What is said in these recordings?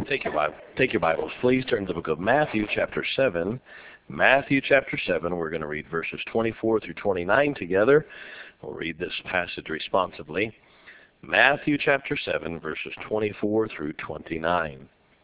Take your Bibles, please. Turn to the book of Matthew, chapter 7. Matthew, chapter 7. We're going to read verses 24 through 29 together. We'll read this passage responsively. Matthew, chapter 7, verses 24 through 29.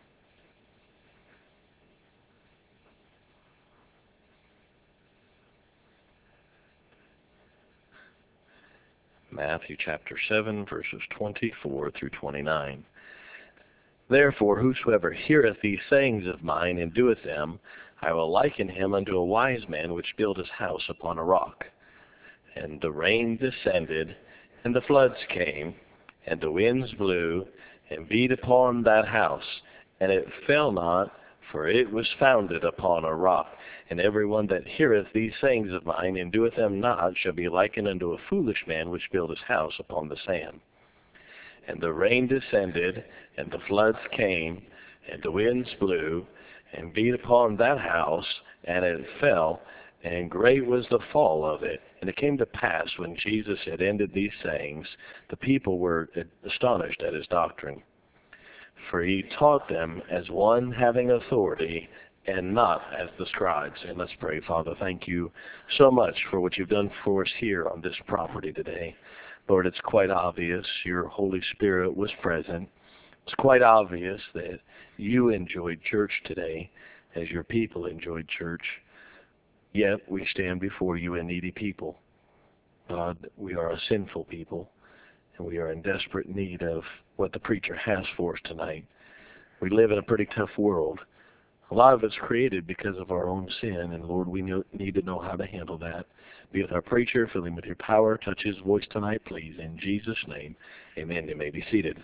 Matthew, chapter 7, verses 24 through 29. Therefore, whosoever heareth these sayings of mine and doeth them, I will liken him unto a wise man which built his house upon a rock. And the rain descended, and the floods came, and the winds blew, and beat upon that house, and it fell not, for it was founded upon a rock. And every one that heareth these sayings of mine and doeth them not shall be likened unto a foolish man which built his house upon the sand. And the rain descended, and the floods came, and the winds blew, and beat upon that house, and it fell, and great was the fall of it. And it came to pass, when Jesus had ended these sayings, the people were astonished at his doctrine. For he taught them as one having authority, and not as the scribes. And let's pray. Father, thank you so much for what you've done for us here on this property today. Lord, it's quite obvious your Holy Spirit was present. It's quite obvious that you enjoyed church today as your people enjoyed church. Yet we stand before you a needy people. God, we are a sinful people, and we are in desperate need of what the preacher has for us tonight. We live in a pretty tough world. A lot of it's created because of our own sin, and Lord, we need to know how to handle that. Be with our preacher, fill him with your power. Touch his voice tonight, please. In Jesus' name, amen. You may be seated.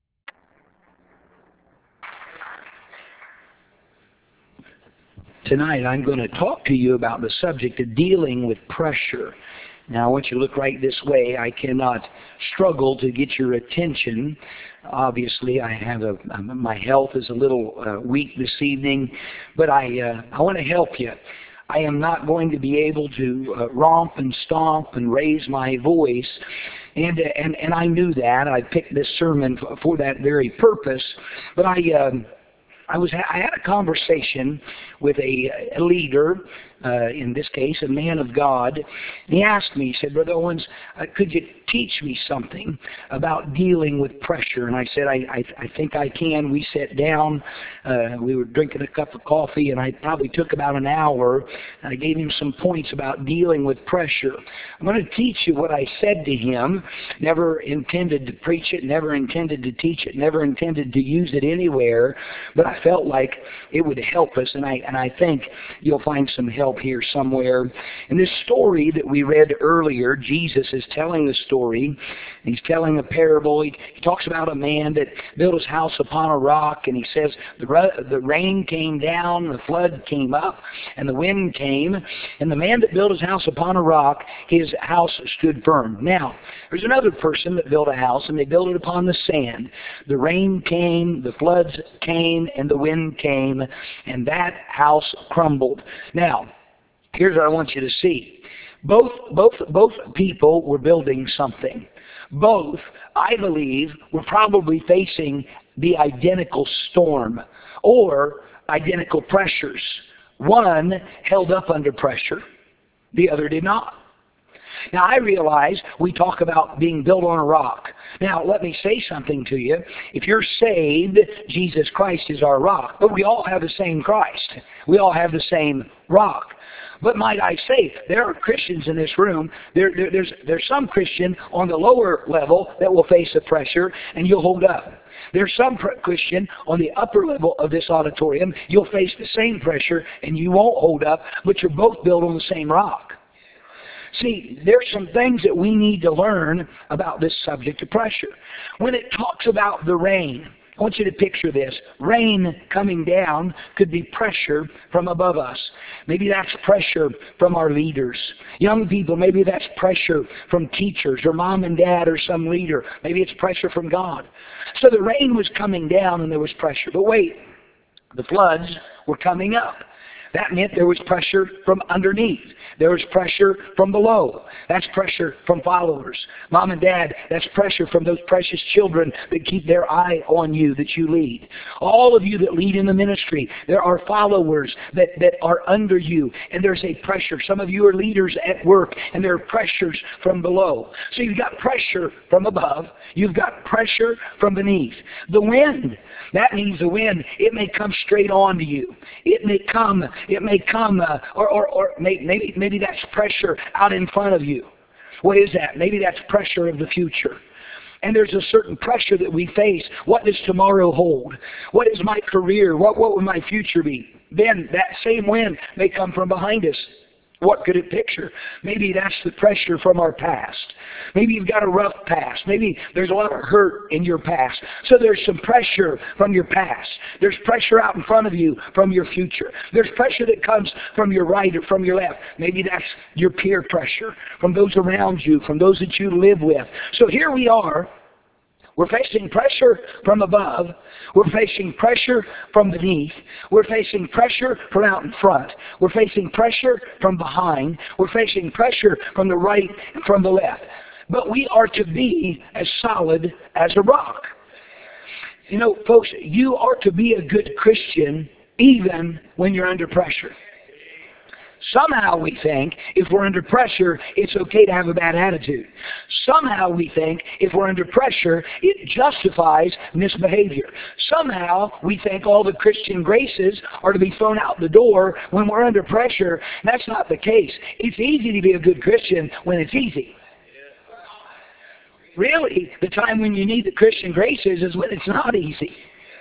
Tonight I'm going to talk to you about the subject of dealing with pressure. Now I want you to look right this way. I cannot struggle to get your attention. Obviously, I have my health is a little weak this evening, but I want to help you. I am not going to be able to romp and stomp and raise my voice, and I knew that. I picked this sermon for that very purpose, but I had a conversation with a leader, in this case, a man of God. And he asked me, he said, Brother Owens, could you teach me something about dealing with pressure? And I said, I think I can. We sat down, we were drinking a cup of coffee, and I probably took about an hour. I gave him some points about dealing with pressure. I'm going to teach you what I said to him. Never intended to preach it, never intended to teach it, never intended to use it anywhere, but I felt like it would help us, and I think you'll find some help here somewhere. In this story that we read earlier, Jesus is telling the story. He's telling a parable. He talks about a man that built his house upon a rock, and he says the rain came down, the flood came up, and the wind came, and the man that built his house upon a rock, his house stood firm. Now, there's another person that built a house, and they built it upon the sand. The rain came, the floods came, and the wind came, and that house crumbled. Now, here's what I want you to see. Both people were building something. Both, I believe, were probably facing the identical storm or identical pressures. One held up under pressure, the other did not. Now, I realize we talk about being built on a rock. Now, let me say something to you. If you're saved, Jesus Christ is our rock. But we all have the same Christ. We all have the same rock. But might I say, there are Christians in this room. There's some Christian on the lower level that will face the pressure, and you'll hold up. There's some Christian on the upper level of this auditorium. You'll face the same pressure, and you won't hold up, but you're both built on the same rock. See, there's some things that we need to learn about this subject of pressure. When it talks about the rain, I want you to picture this. Rain coming down could be pressure from above us. Maybe that's pressure from our leaders. Young people, maybe that's pressure from teachers or mom and dad or some leader. Maybe it's pressure from God. So the rain was coming down and there was pressure. But wait, the floods were coming up. That meant there was pressure from underneath. There was pressure from below. That's pressure from followers. Mom and Dad, that's pressure from those precious children that keep their eye on you, that you lead. All of you that lead in the ministry, there are followers that are under you, and there's a pressure. Some of you are leaders at work, and there are pressures from below. So you've got pressure from above. You've got pressure from beneath. The wind, that means the wind, it may come straight on to you. It may come, or maybe that's pressure out in front of you. What is that? Maybe that's pressure of the future. And there's a certain pressure that we face. What does tomorrow hold? What is my career? What will my future be? Then that same wind may come from behind us. What could it picture? Maybe that's the pressure from our past. Maybe you've got a rough past. Maybe there's a lot of hurt in your past. So there's some pressure from your past. There's pressure out in front of you from your future. There's pressure that comes from your right or from your left. Maybe that's your peer pressure, from those around you, from those that you live with. So here we are. We're facing pressure from above. We're facing pressure from beneath. We're facing pressure from out in front. We're facing pressure from behind. We're facing pressure from the right and from the left. But we are to be as solid as a rock. You know, folks, you are to be a good Christian even when you're under pressure. Somehow we think if we're under pressure, it's okay to have a bad attitude. Somehow we think if we're under pressure, it justifies misbehavior. Somehow we think all the Christian graces are to be thrown out the door when we're under pressure. That's not the case. It's easy to be a good Christian when it's easy. Really, the time when you need the Christian graces is when it's not easy.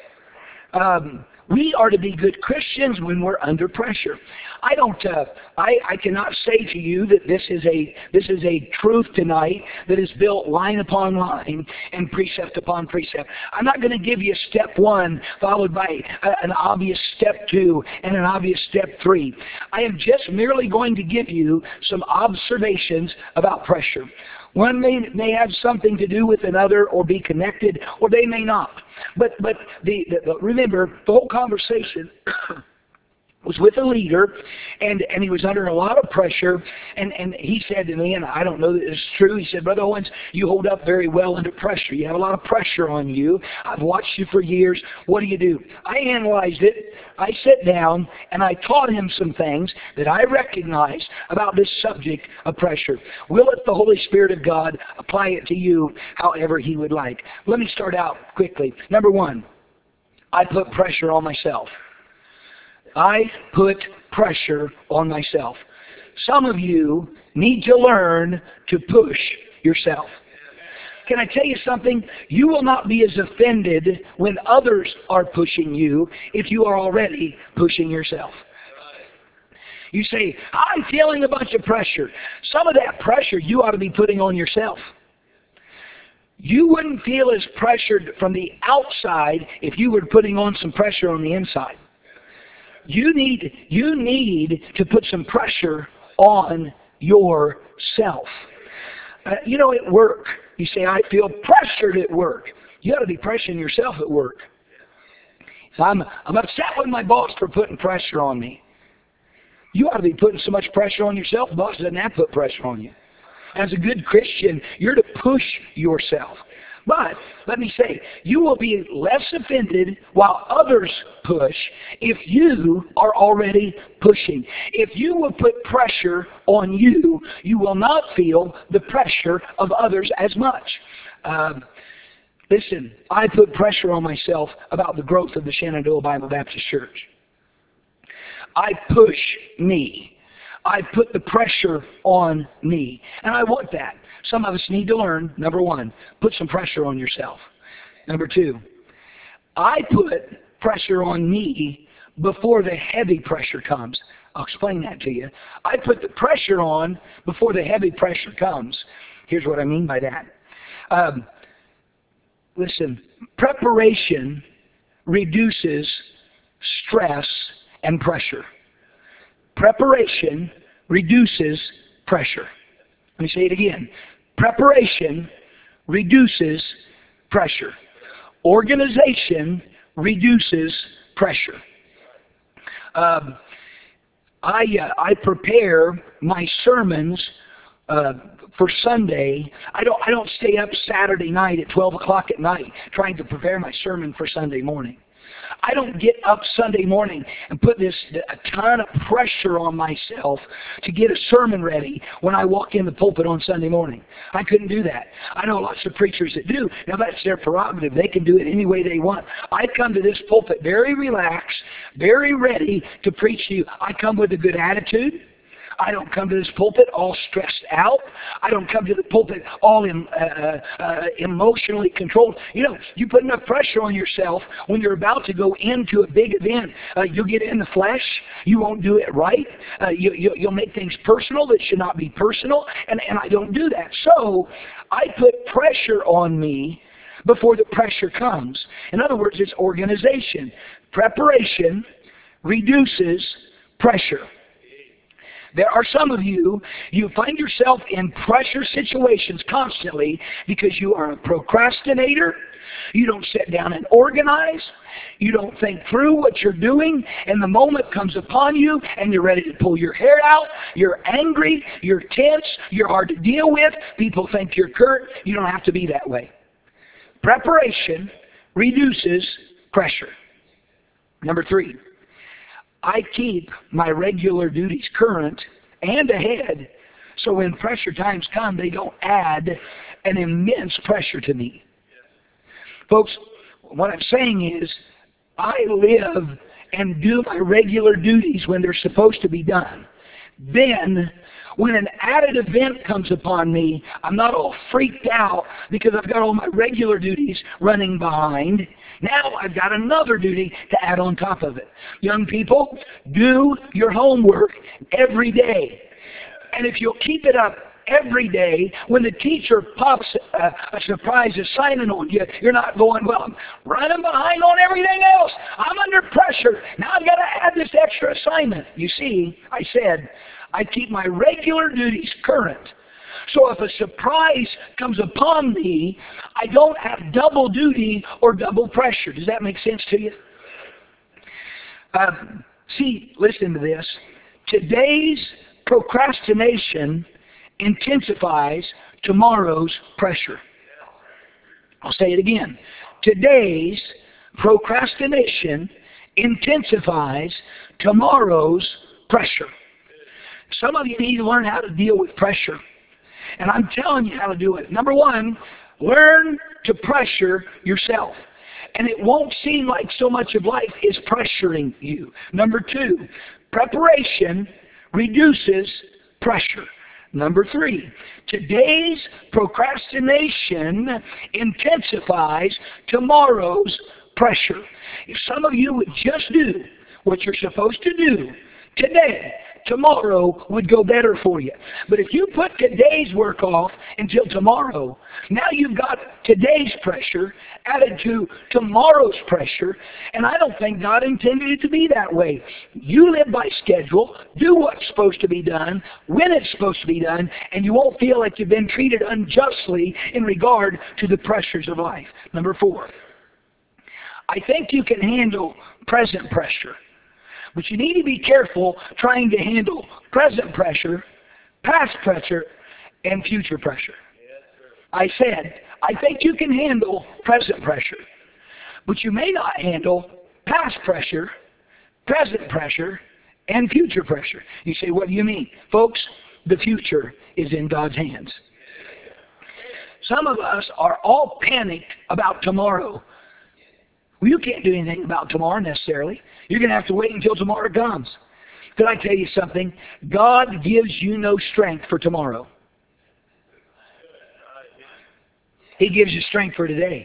We are to be good Christians when we're under pressure. I cannot say to you that this is a truth tonight that is built line upon line and precept upon precept. I'm not going to give you step 1 followed by an obvious step 2 and an obvious step 3. I am just merely going to give you some observations about pressure. One may have something to do with another or be connected, or they may not. But remember, the whole conversation was with a leader, and he was under a lot of pressure, and he said to me, and I don't know that it's true, he said, Brother Owens, you hold up very well under pressure. You have a lot of pressure on you. I've watched you for years. What do? I analyzed it. I sat down, and I taught him some things that I recognized about this subject of pressure. We'll let the Holy Spirit of God apply it to you however He would like. Let me start out quickly. Number 1, I put pressure on myself. I put pressure on myself. Some of you need to learn to push yourself. Can I tell you something? You will not be as offended when others are pushing you if you are already pushing yourself. You say, I'm feeling a bunch of pressure. Some of that pressure you ought to be putting on yourself. You wouldn't feel as pressured from the outside if you were putting on some pressure on the inside. You need to put some pressure on yourself. At work, you say, I feel pressured at work. You ought to be pressuring yourself at work. So I'm upset with my boss for putting pressure on me. You ought to be putting so much pressure on yourself, the boss doesn't have to put pressure on you. As a good Christian, you're to push yourself. But, let me say, you will be less offended while others push if you are already pushing. If you will put pressure on you, you will not feel the pressure of others as much. Listen, I put pressure on myself about the growth of the Shenandoah Bible Baptist Church. I push me. I put the pressure on me. And I want that. Some of us need to learn, number 1, put some pressure on yourself. Number 2, I put pressure on me before the heavy pressure comes. I'll explain that to you. I put the pressure on before the heavy pressure comes. Here's what I mean by that. Listen, preparation reduces stress and pressure. Preparation reduces pressure. Let me say it again. Preparation reduces pressure. Organization reduces pressure. I prepare my sermons for Sunday. I don't stay up Saturday night at 12 o'clock at night trying to prepare my sermon for Sunday morning. I don't get up Sunday morning and put a ton of pressure on myself to get a sermon ready when I walk in the pulpit on Sunday morning. I couldn't do that. I know lots of preachers that do. Now that's their prerogative. They can do it any way they want. I come to this pulpit very relaxed, very ready to preach to you. I come with a good attitude. I don't come to this pulpit all stressed out. I don't come to the pulpit all emotionally controlled. You know, you put enough pressure on yourself when you're about to go into a big event. You'll get in the flesh. You won't do it right. You'll make things personal that should not be personal, and I don't do that. So I put pressure on me before the pressure comes. In other words, it's organization. Preparation reduces pressure. There are some of you find yourself in pressure situations constantly because you are a procrastinator. You don't sit down and organize. You don't think through what you're doing, and the moment comes upon you, and you're ready to pull your hair out. You're angry. You're tense. You're hard to deal with. People think you're curt. You don't have to be that way. Preparation reduces pressure. Number 3. I keep my regular duties current and ahead, so when pressure times come, they don't add an immense pressure to me. Folks, what I'm saying is, I live and do my regular duties when they're supposed to be done. Then, when an added event comes upon me, I'm not all freaked out because I've got all my regular duties running behind. Now I've got another duty to add on top of it. Young people, do your homework every day. And if you'll keep it up every day, when the teacher pops a surprise assignment on you, you're not going, well, I'm running behind on everything else. I'm under pressure. Now I've got to add this extra assignment. You see, I said, I keep my regular duties current. So if a surprise comes upon me, I don't have double duty or double pressure. Does that make sense to you? See, listen to this. Today's procrastination intensifies tomorrow's pressure. I'll say it again. Today's procrastination intensifies tomorrow's pressure. Some of you need to learn how to deal with pressure. And I'm telling you how to do it. Number 1, learn to pressure yourself. And it won't seem like so much of life is pressuring you. Number 2, preparation reduces pressure. Number 3, today's procrastination intensifies tomorrow's pressure. If some of you would just do what you're supposed to do today, tomorrow would go better for you. But if you put today's work off until tomorrow, now you've got today's pressure added to tomorrow's pressure, and I don't think God intended it to be that way. You live by schedule, do what's supposed to be done, when it's supposed to be done, and you won't feel like you've been treated unjustly in regard to the pressures of life. Number 4, I think you can handle present pressure. But you need to be careful trying to handle present pressure, past pressure, and future pressure. I said, I think you can handle present pressure, but you may not handle past pressure, present pressure, and future pressure. You say, what do you mean? Folks, the future is in God's hands. Some of us are all panicked about tomorrow. Well, you can't do anything about tomorrow necessarily. You're going to have to wait until tomorrow comes. Could I tell you something? God gives you no strength for tomorrow. He gives you strength for today.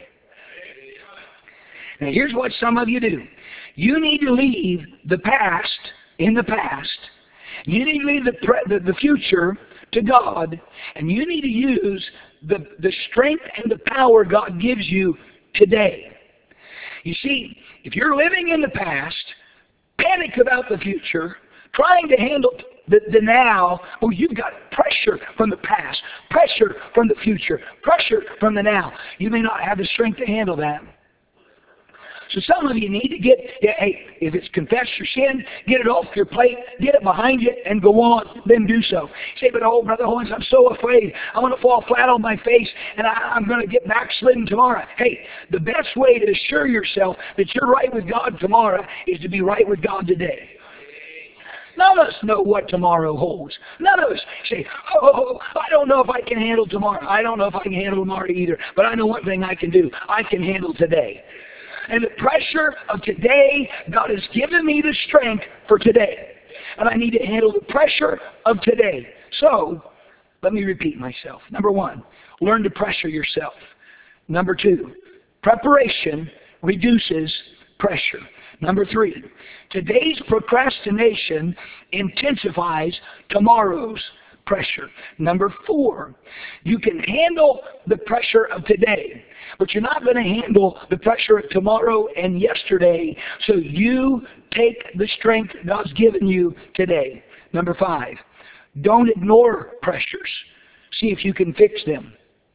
Now here's what some of you do. You need to leave the past in the past. You need to leave the future to God. And you need to use the strength and the power God gives you today. You see, if you're living in the past, panic about the future, trying to handle the now, well, you've got pressure from the past, pressure from the future, pressure from the now. You may not have the strength to handle that. So some of you need to get, hey, if it's confess your sin, get it off your plate, get it behind you, and go on, then do so. You say, but oh, Brother Hoynes, I'm so afraid. I'm going to fall flat on my face, and I'm going to get backslidden tomorrow. Hey, the best way to assure yourself that you're right with God tomorrow is to be right with God today. None of us know what tomorrow holds. None of us say, oh, I don't know if I can handle tomorrow. I don't know if I can handle tomorrow either. But I know one thing I can do. I can handle today. And the pressure of today, God has given me the strength for today. And I need to handle the pressure of today. So, let me repeat myself. Number one, learn to pressure yourself. Number two, preparation reduces pressure. Number three, today's procrastination intensifies tomorrow's pressure. Number four, you can handle the pressure of today, but you're not going to handle the pressure of tomorrow and yesterday, so you take the strength God's given you today. Number five, don't ignore pressures. See if you can fix them.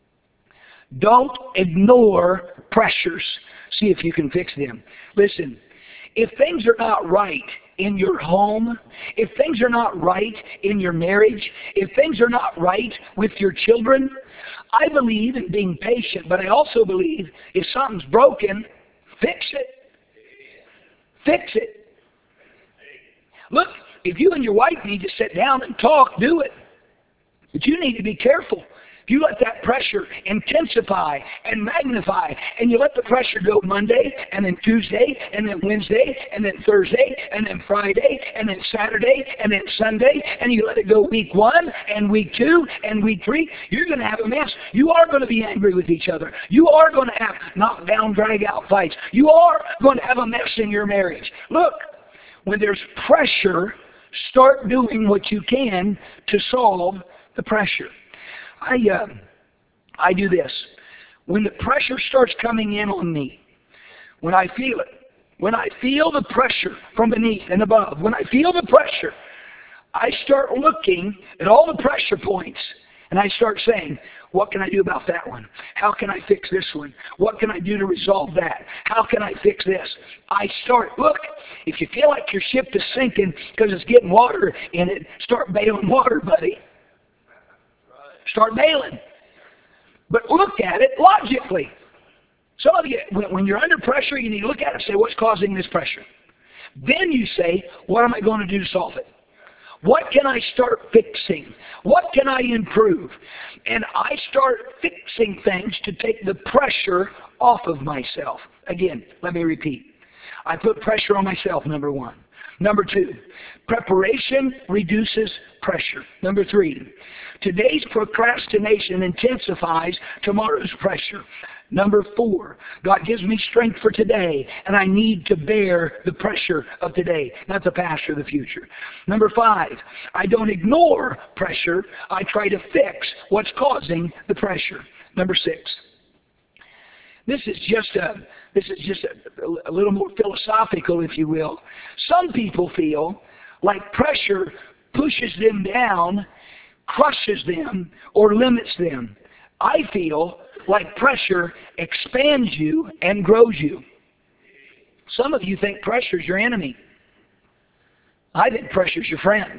Don't ignore pressures. See if you can fix them. Listen, if things are not right in your home, if things are not right in your marriage, if things are not right with your children, I believe in being patient, but I also believe if something's broken, fix it. Fix it. Look, if you and your wife need to sit down and talk, do it. But you need to be careful. If you let that pressure intensify and magnify, and you let the pressure go Monday, and then Tuesday, and then Wednesday, and then Thursday, and then Friday, and then Saturday, and then Sunday, and you let it go week 1, and week 2, and week 3, you're going to have a mess. You are going to be angry with each other. You are going to have knockdown, drag-out fights. You are going to have a mess in your marriage. Look, when there's pressure, start doing what you can to solve the pressure. I do this. When the pressure starts coming in on me, when I feel it, when I feel the pressure from beneath and above, when I feel the pressure, I start looking at all the pressure points and I start saying, what can I do about that one? How can I fix this one? What can I do to resolve that? How can I fix this? Look, if you feel like your ship is sinking because it's getting water in it, start bailing water, buddy. Start bailing. But look at it logically. Some of you, when you're under pressure, you need to look at it and say, what's causing this pressure? Then you say, what am I going to do to solve it? What can I start fixing? What can I improve? And I start fixing things to take the pressure off of myself. Again, let me repeat. I put pressure on myself, number one. Number two, preparation reduces pressure. Number three, today's procrastination intensifies tomorrow's pressure. Number four, God gives me strength for today, and I need to bear the pressure of today, not the past or the future. Number five, I don't ignore pressure. I try to fix what's causing the pressure. Number six, this is just a little more philosophical, if you will. Some people feel like pressure pushes them down, crushes them, or limits them. I feel like pressure expands you and grows you. Some of you think pressure's your enemy. I think pressure's your friend.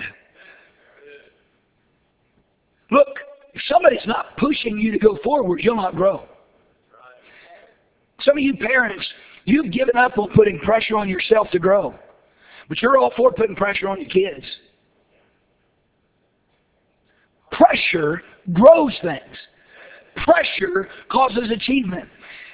Look, if somebody's not pushing you to go forward, you'll not grow. Some of you parents, you've given up on putting pressure on yourself to grow. But you're all for putting pressure on your kids. Pressure grows things. Pressure causes achievement.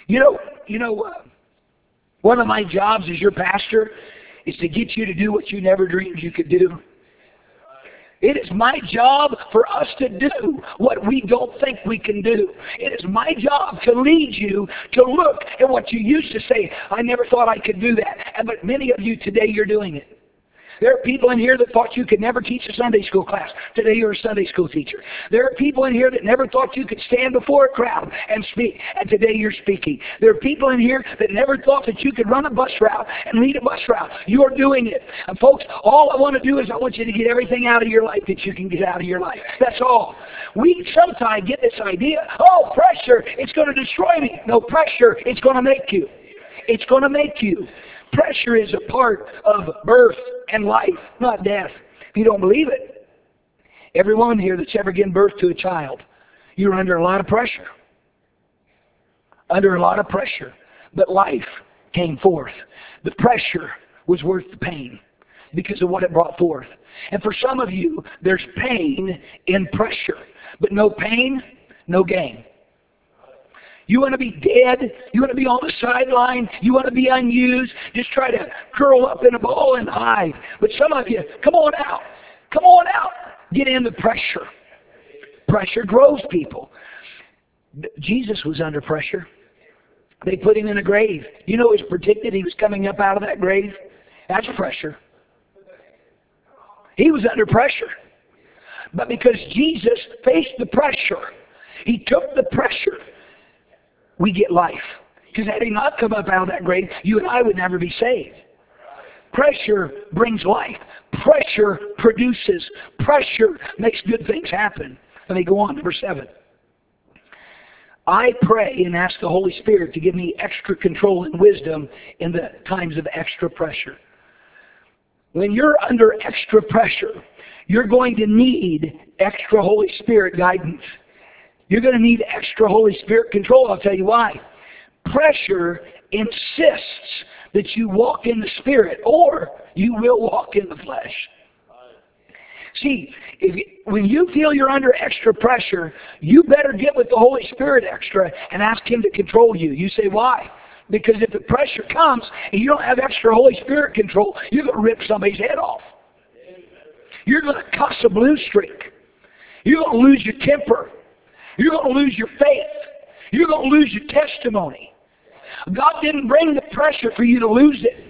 One of my jobs as your pastor is to get you to do what you never dreamed you could do. It is my job for us to do what we don't think we can do. It is my job to lead you to look at what you used to say, I never thought I could do that. But many of you today, you're doing it. There are people in here that thought you could never teach a Sunday school class. Today you're a Sunday school teacher. There are people in here that never thought you could stand before a crowd and speak. And today you're speaking. There are people in here that never thought that you could run a bus route and lead a bus route. You're doing it. And folks, all I want to do is I want you to get everything out of your life that you can get out of your life. That's all. We sometimes get this idea, pressure, it's going to destroy me. No, pressure, it's going to make you. It's going to make you. Pressure is a part of birth and life, not death. If you don't believe it, everyone here that's ever given birth to a child, you're under a lot of pressure. Under a lot of pressure. But life came forth. The pressure was worth the pain because of what it brought forth. And for some of you, there's pain in pressure. But no pain, no gain. You want to be dead? You want to be on the sideline? You want to be unused? Just try to curl up in a ball and hide. But some of you, come on out. Come on out. Get in the pressure. Pressure grows people. Jesus was under pressure. They put him in a grave. You know it was predicted he was coming up out of that grave? That's pressure. He was under pressure. But because Jesus faced the pressure, he took the pressure, we get life. Because had he not come up out of that grave, you and I would never be saved. Pressure brings life. Pressure produces. Pressure makes good things happen. Let me go on, number 7. I pray and ask the Holy Spirit to give me extra control and wisdom in the times of extra pressure. When you're under extra pressure, you're going to need extra Holy Spirit guidance. You're going to need extra Holy Spirit control. I'll tell you why. Pressure insists that you walk in the Spirit or you will walk in the flesh. See, when you feel you're under extra pressure, you better get with the Holy Spirit extra and ask Him to control you. You say, why? Because if the pressure comes and you don't have extra Holy Spirit control, you're going to rip somebody's head off. You're going to cuss a blue streak. You're going to lose your temper. You're going to lose your faith. You're going to lose your testimony. God didn't bring the pressure for you to lose it.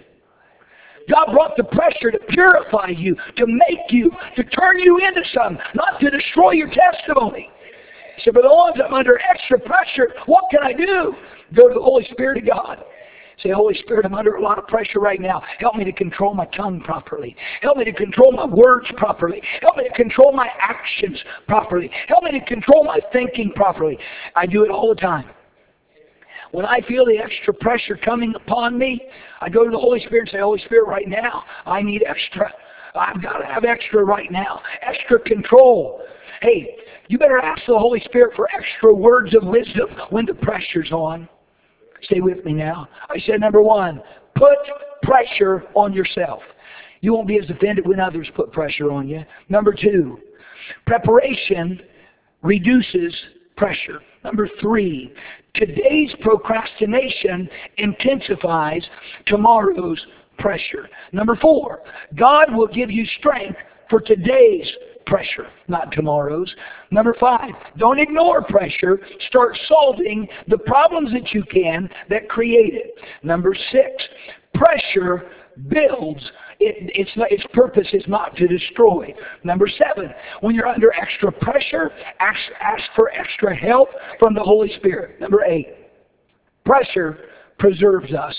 God brought the pressure to purify you, to make you, to turn you into something, not to destroy your testimony. He said, but the ones I'm under extra pressure, what can I do? Go to the Holy Spirit of God. Say, Holy Spirit, I'm under a lot of pressure right now. Help me to control my tongue properly. Help me to control my words properly. Help me to control my actions properly. Help me to control my thinking properly. I do it all the time. When I feel the extra pressure coming upon me, I go to the Holy Spirit and say, Holy Spirit, right now, I need extra. I've got to have extra right now. Extra control. Hey, you better ask the Holy Spirit for extra words of wisdom when the pressure's on. Stay with me now. I said, number 1, put pressure on yourself. You won't be as offended when others put pressure on you. Number 2, preparation reduces pressure. Number 3, today's procrastination intensifies tomorrow's pressure. Number 4, God will give you strength for today's pressure, not tomorrow's. Number 5, don't ignore pressure. Start solving the problems that you can that create it. Number 6, pressure builds. Its purpose is not to destroy. Number 7, when you're under extra pressure, ask for extra help from the Holy Spirit. Number 8, pressure preserves us.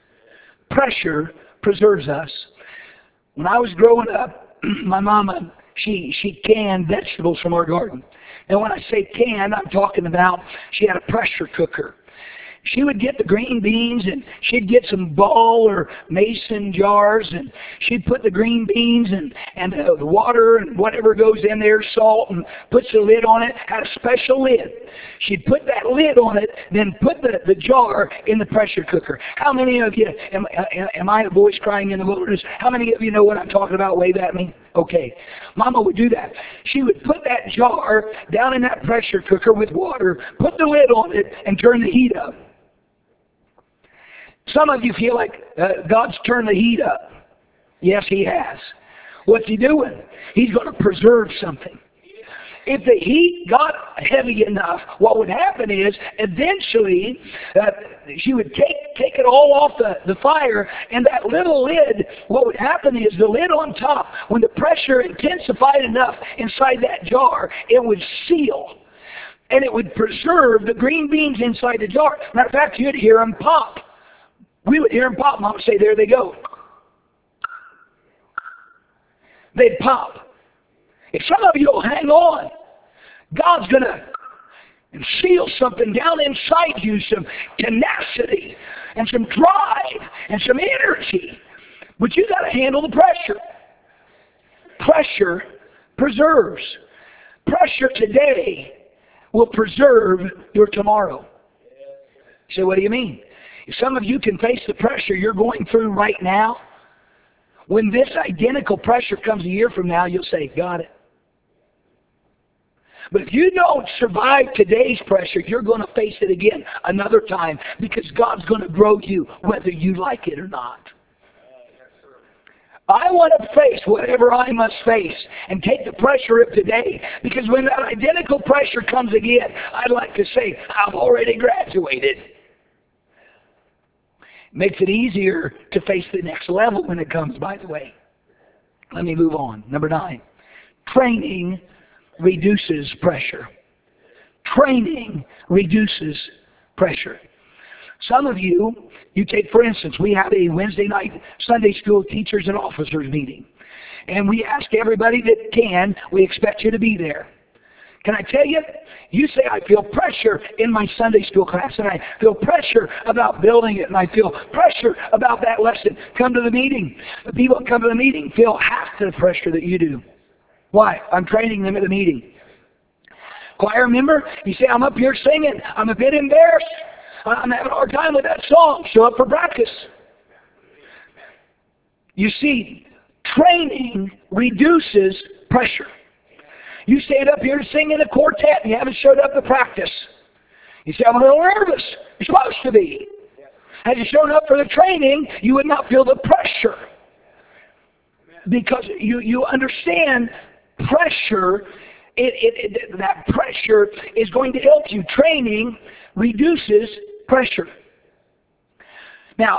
Pressure preserves us. When I was growing up, my mama, she canned vegetables from our garden. And when I say canned, I'm talking about she had a pressure cooker. She would get the green beans and she'd get some ball or mason jars and she'd put the green beans and the water and whatever goes in there, salt, and puts the lid on it, had a special lid. She'd put that lid on it, then put the jar in the pressure cooker. How many of you, am I a voice crying in the wilderness? How many of you know what I'm talking about? Wave at me. Okay. Mama would do that. She would put that jar down in that pressure cooker with water, put the lid on it, and turn the heat up. Some of you feel like God's turned the heat up. Yes, He has. What's He doing? He's going to preserve something. If the heat got heavy enough, what would happen is eventually she would take it all off the fire, and that little lid, what would happen is the lid on top, when the pressure intensified enough inside that jar, it would seal. And it would preserve the green beans inside the jar. Matter of fact, you'd hear them pop. We would hear them pop. Mom would say, there they go. They'd pop. If some of you don't hang on, God's going to and seal something down inside you, some tenacity and some drive and some energy. But you got to handle the pressure. Pressure preserves. Pressure today will preserve your tomorrow. You say, what do you mean? If some of you can face the pressure you're going through right now, when this identical pressure comes a year from now, you'll say, got it. But if you don't survive today's pressure, you're going to face it again another time, because God's going to grow you whether you like it or not. I want to face whatever I must face and take the pressure of today, because when that identical pressure comes again, I'd like to say, I've already graduated. Makes it easier to face the next level when it comes, by the way. Let me move on. Number 9. Training reduces pressure. Training reduces pressure. Some of you take, for instance, we have a Wednesday night Sunday school teachers and officers meeting. And we ask everybody that can, we expect you to be there. Can I tell you? You say, I feel pressure in my Sunday school class, and I feel pressure about building it, and I feel pressure about that lesson. Come to the meeting. The people that come to the meeting feel half the pressure that you do. Why? I'm training them at the meeting. Choir member, you say, I'm up here singing. I'm a bit embarrassed. I'm having a hard time with that song. Show up for practice. You see, training reduces pressure. You stand up here to sing in a quartet and you haven't showed up to practice. You say, I'm a little nervous. You're supposed to be. Had you shown up for the training, you would not feel the pressure. Because you understand pressure, that pressure is going to help you. Training reduces pressure. Now,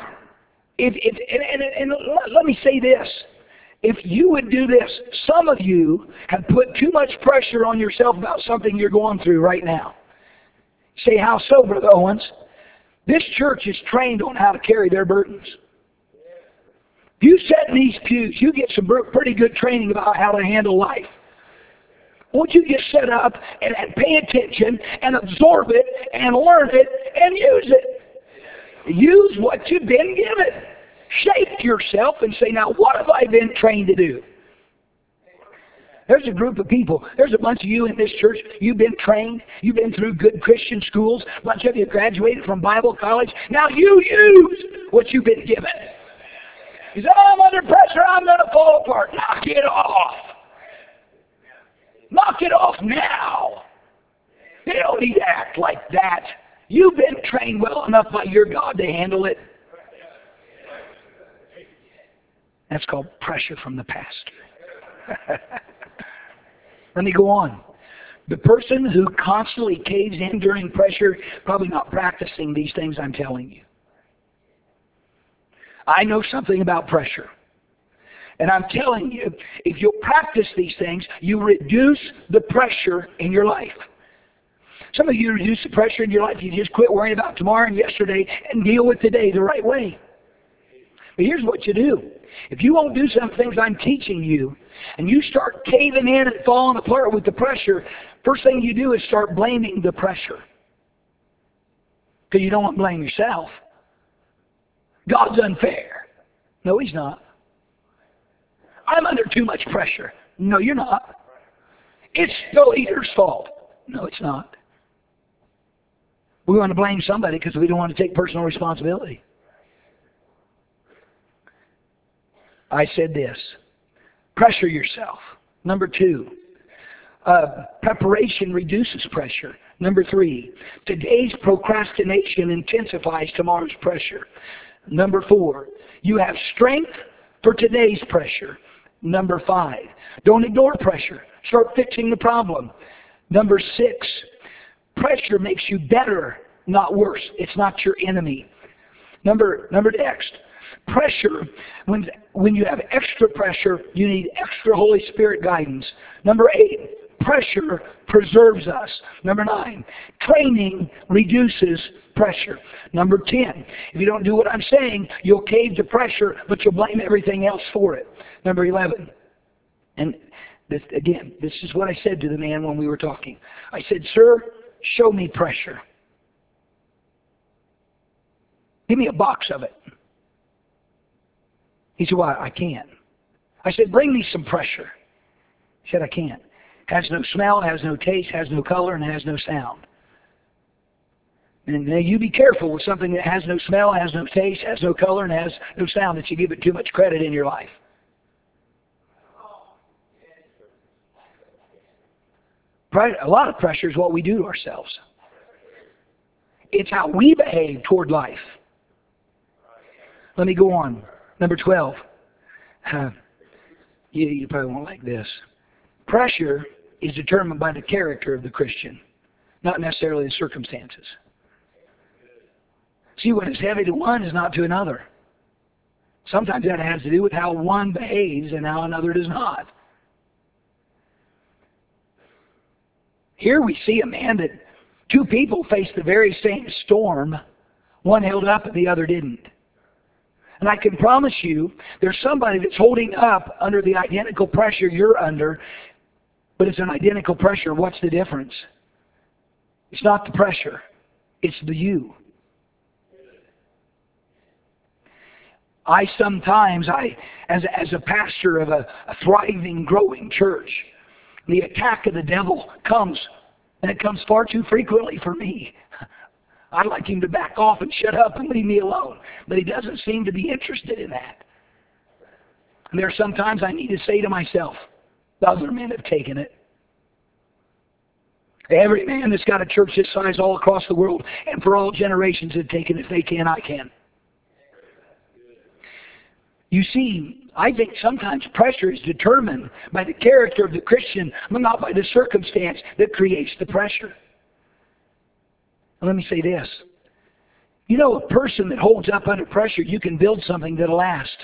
let me say this. If you would do this, some of you have put too much pressure on yourself about something you're going through right now. Say, how so, Brother Owens? This church is trained on how to carry their burdens. If you sit in these pews, you get some pretty good training about how to handle life. Won't you just sit up and pay attention and absorb it and learn it and use it? Use what you've been given. Shape yourself and say, now what have I been trained to do? There's a group of people. There's a bunch of you in this church. You've been trained. You've been through good Christian schools. A bunch of you graduated from Bible college. Now you use what you've been given. You say, I'm under pressure. I'm going to fall apart. Knock it off. Knock it off now. You don't need to act like that. You've been trained well enough by your God to handle it. That's called pressure from the pastor. Let me go on. The person who constantly caves in during pressure, probably not practicing these things I'm telling you. I know something about pressure. And I'm telling you, if you'll practice these things, you reduce the pressure in your life. Some of you reduce the pressure in your life. You just quit worrying about tomorrow and yesterday and deal with today the right way. But here's what you do. If you won't do some things I'm teaching you, and you start caving in and falling apart with the pressure, first thing you do is start blaming the pressure. Because you don't want to blame yourself. God's unfair. No, He's not. I'm under too much pressure. No, you're not. It's the leader's fault. No, it's not. We want to blame somebody because we don't want to take personal responsibility. I said this. Pressure yourself. Number 2. Preparation reduces pressure. Number 3. Today's procrastination intensifies tomorrow's pressure. Number 4. You have strength for today's pressure. Number 5. Don't ignore pressure. Start fixing the problem. Number 6. Pressure makes you better, not worse. It's not your enemy. Number next. Pressure, when you have extra pressure, you need extra Holy Spirit guidance. Number 8, pressure preserves us. Number 9, training reduces pressure. Number 10, if you don't do what I'm saying, you'll cave to pressure, but you'll blame everything else for it. Number 11, and this is what I said to the man when we were talking. I said, sir, show me pressure. Give me a box of it. He said, well, I can't. I said, bring me some pressure. He said, I can't. Has no smell, has no taste, has no color, and has no sound. And now you be careful with something that has no smell, has no taste, has no color, and has no sound, that you give it too much credit in your life. A lot of pressure is what we do to ourselves. It's how we behave toward life. Let me go on. Number 12. You probably won't like this. Pressure is determined by the character of the Christian, not necessarily the circumstances. See, what is heavy to one is not to another. Sometimes that has to do with how one behaves and how another does not. Here we see a man that two people faced the very same storm. One held up and the other didn't. And I can promise you, there's somebody that's holding up under the identical pressure you're under, but it's an identical pressure. What's the difference? It's not the pressure. It's the you. As a pastor of a thriving, growing church, the attack of the devil comes, and it comes far too frequently for me. I'd like him to back off and shut up and leave me alone, but he doesn't seem to be interested in that. And there are some times I need to say to myself, the other men have taken it. Every man that's got a church this size all across the world and for all generations have taken it. If they can, I can. You see, I think sometimes pressure is determined by the character of the Christian, but not by the circumstance that creates the pressure. And let me say this. You know, a person that holds up under pressure, you can build something that'll last.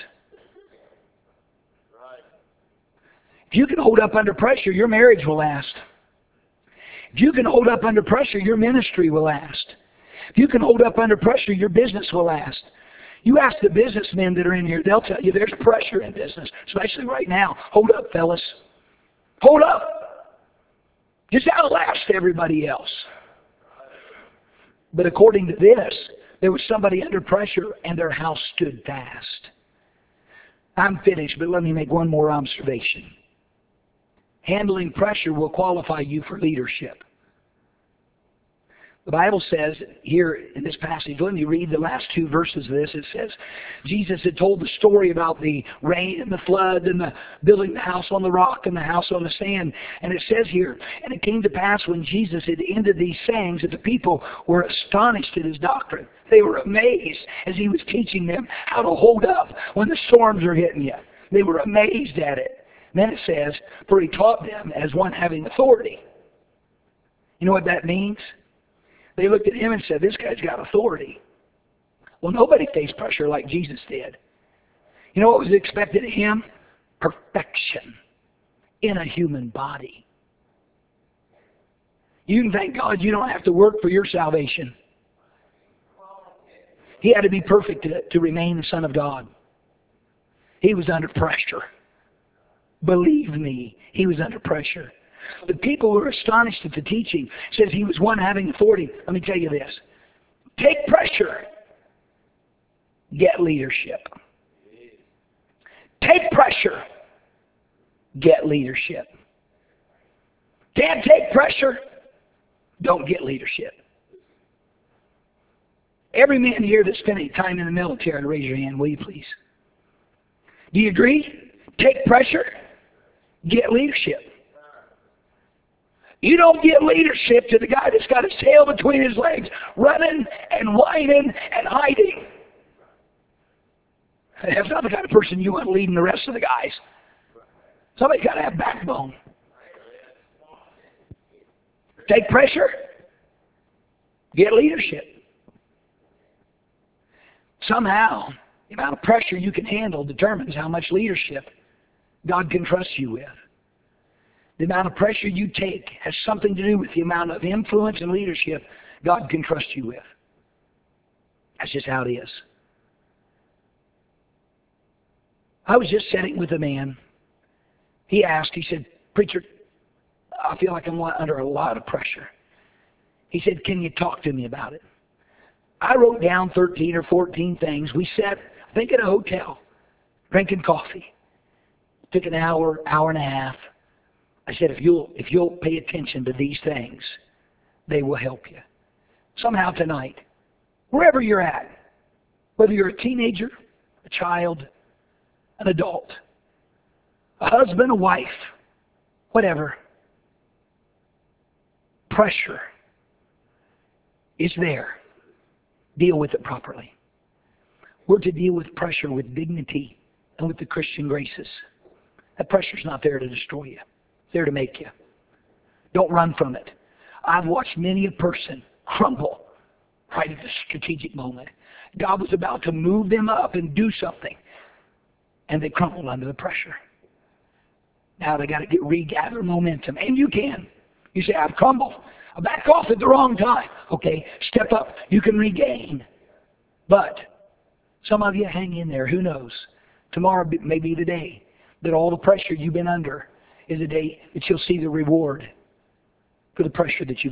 If you can hold up under pressure, your marriage will last. If you can hold up under pressure, your ministry will last. If you can hold up under pressure, your business will last. You ask the businessmen that are in here, they'll tell you there's pressure in business, especially right now. Hold up, fellas. Hold up. Just outlast everybody else. But according to this, there was somebody under pressure and their house stood fast. I'm finished, but let me make one more observation. Handling pressure will qualify you for leadership. The Bible says here in this passage, let me read the last two verses of this. It says, Jesus had told the story about the rain and the flood and the building the house on the rock and the house on the sand. And it says here, and it came to pass when Jesus had ended these sayings that the people were astonished at his doctrine. They were amazed as he was teaching them how to hold up when the storms are hitting you. They were amazed at it. Then it says, for he taught them as one having authority. You know what that means? They looked at him and said, this guy's got authority. Well, nobody faced pressure like Jesus did. You know what was expected of him? Perfection in a human body. You can thank God you don't have to work for your salvation. He had to be perfect to remain the Son of God. He was under pressure. Believe me, he was under pressure. The people were astonished at the teaching. It says he was one having authority. Let me tell you this. Take pressure. Get leadership. Take pressure. Get leadership. Can't take pressure. Don't get leadership. Every man here that spent any time in the military, raise your hand, will you please? Do you agree? Take pressure. Get leadership. You don't get leadership to the guy that's got his tail between his legs, running and whining and hiding. That's not the kind of person you want leading the rest of the guys. Somebody's got to have backbone. Take pressure. Get leadership. Somehow, the amount of pressure you can handle determines how much leadership God can trust you with. The amount of pressure you take has something to do with the amount of influence and leadership God can trust you with. That's just how it is. I was just sitting with a man. He asked, he said, preacher, I feel like I'm under a lot of pressure. He said, can you talk to me about it? I wrote down 13 or 14 things. We sat, I think, at a hotel, drinking coffee. Took an hour, hour and a half. I said, if you'll pay attention to these things, they will help you. Somehow tonight, wherever you're at, whether you're a teenager, a child, an adult, a husband, a wife, whatever, pressure is there. Deal with it properly. We're to deal with pressure with dignity and with the Christian graces. That pressure's not there to destroy you. It's there to make you. Don't run from it. I've watched many a person crumble right at the strategic moment. God was about to move them up and do something, and they crumbled under the pressure. Now they got to regather momentum, and you can. You say, I've crumbled. I back off at the wrong time. Okay, step up. You can regain. But some of you hang in there. Who knows? Tomorrow may be the day that all the pressure you've been under is the day that you'll see the reward for the pressure that you've